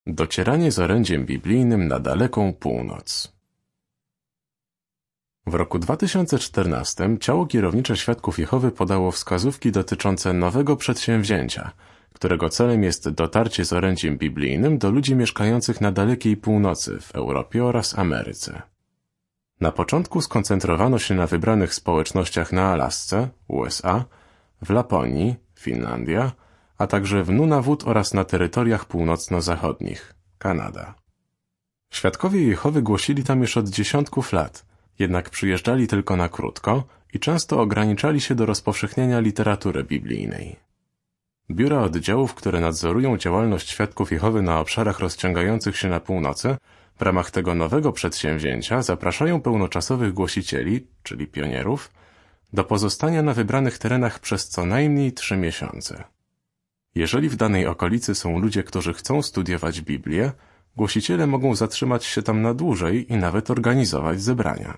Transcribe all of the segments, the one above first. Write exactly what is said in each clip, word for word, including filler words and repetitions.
Docieranie z orędziem biblijnym na daleką północ. W roku dwa tysiące czternastym ciało kierownicze Świadków Jehowy podało wskazówki dotyczące nowego przedsięwzięcia, którego celem jest dotarcie z orędziem biblijnym do ludzi mieszkających na dalekiej północy w Europie oraz Ameryce. Na początku skoncentrowano się na wybranych społecznościach na Alasce, U S A, w Laponii, Finlandia, a także w Nunavut oraz na terytoriach północno-zachodnich, Kanada. Świadkowie Jehowy głosili tam już od dziesiątków lat, jednak przyjeżdżali tylko na krótko i często ograniczali się do rozpowszechniania literatury biblijnej. Biura oddziałów, które nadzorują działalność Świadków Jehowy na obszarach rozciągających się na północy, w ramach tego nowego przedsięwzięcia zapraszają pełnoczasowych głosicieli, czyli pionierów, do pozostania na wybranych terenach przez co najmniej trzy miesiące. Jeżeli w danej okolicy są ludzie, którzy chcą studiować Biblię, głosiciele mogą zatrzymać się tam na dłużej i nawet organizować zebrania.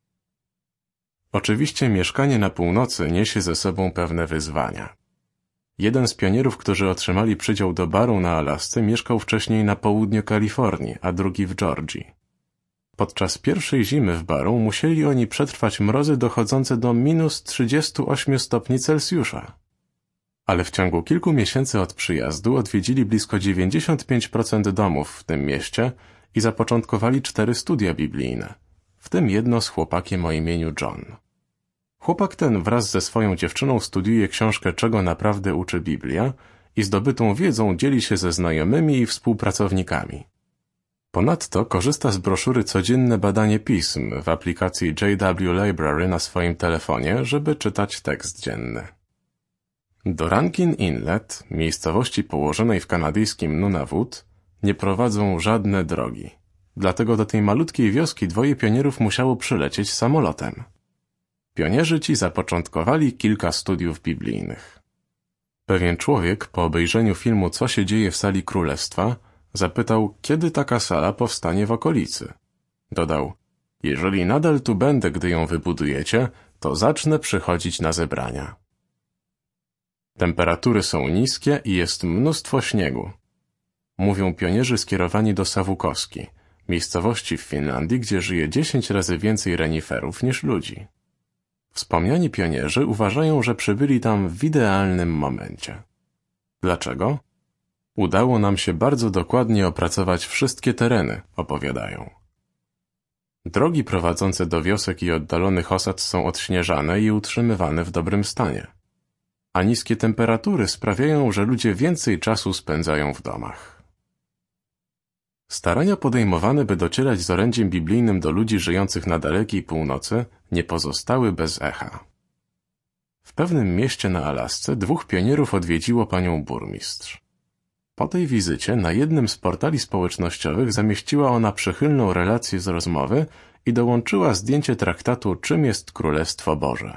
Oczywiście mieszkanie na północy niesie ze sobą pewne wyzwania. Jeden z pionierów, którzy otrzymali przydział do Baru na Alasce, mieszkał wcześniej na południu Kalifornii, a drugi w Georgii. Podczas pierwszej zimy w Baru musieli oni przetrwać mrozy dochodzące do minus trzydziestu ośmiu stopni Celsjusza. Ale w ciągu kilku miesięcy od przyjazdu odwiedzili blisko dziewięćdziesiąt pięć procent domów w tym mieście i zapoczątkowali cztery studia biblijne, w tym jedno z chłopakiem o imieniu John. Chłopak ten wraz ze swoją dziewczyną studiuje książkę Czego naprawdę uczy Biblia i zdobytą wiedzą dzieli się ze znajomymi i współpracownikami. Ponadto korzysta z broszury Codzienne badanie pism w aplikacji J W Library na swoim telefonie, żeby czytać tekst dzienny. Do Rankin Inlet, miejscowości położonej w kanadyjskim Nunavut, nie prowadzą żadne drogi. Dlatego do tej malutkiej wioski dwoje pionierów musiało przylecieć samolotem. Pionierzy ci zapoczątkowali kilka studiów biblijnych. Pewien człowiek po obejrzeniu filmu Co się dzieje w sali królestwa zapytał, kiedy taka sala powstanie w okolicy. Dodał, jeżeli nadal tu będę, gdy ją wybudujecie, to zacznę przychodzić na zebrania. Temperatury są niskie i jest mnóstwo śniegu. Mówią pionierzy skierowani do Savukoski, miejscowości w Finlandii, gdzie żyje dziesięć razy więcej reniferów niż ludzi. Wspomniani pionierzy uważają, że przybyli tam w idealnym momencie. Dlaczego? Udało nam się bardzo dokładnie opracować wszystkie tereny, opowiadają. Drogi prowadzące do wiosek i oddalonych osad są odśnieżane i utrzymywane w dobrym stanie. A niskie temperatury sprawiają, że ludzie więcej czasu spędzają w domach. Starania podejmowane, by docierać z orędziem biblijnym do ludzi żyjących na dalekiej północy, nie pozostały bez echa. W pewnym mieście na Alasce dwóch pionierów odwiedziło panią burmistrz. Po tej wizycie na jednym z portali społecznościowych zamieściła ona przychylną relację z rozmowy i dołączyła zdjęcie traktatu Czym jest Królestwo Boże.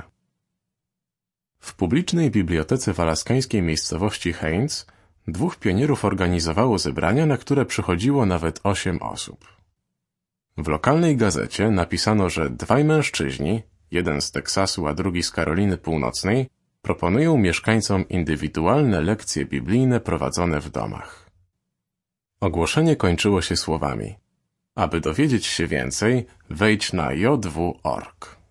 W publicznej bibliotece w alaskańskiej miejscowości Haines dwóch pionierów organizowało zebrania, na które przychodziło nawet osiem osób. W lokalnej gazecie napisano, że dwaj mężczyźni, jeden z Teksasu, a drugi z Karoliny Północnej, proponują mieszkańcom indywidualne lekcje biblijne prowadzone w domach. Ogłoszenie kończyło się słowami: aby dowiedzieć się więcej, wejdź na j w kropka org.